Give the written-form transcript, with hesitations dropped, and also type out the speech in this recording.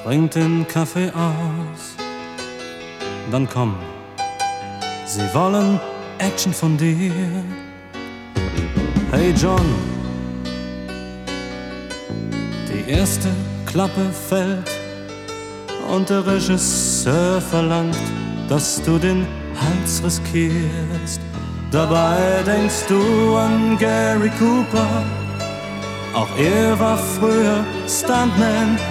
trink den Kaffee aus. Dann komm, sie wollen Action von dir. Hey John, die erste Klappe fällt und der Regisseur verlangt, dass du den Hals riskierst. Dabei denkst du an Gary Cooper, auch er war früher Stuntman.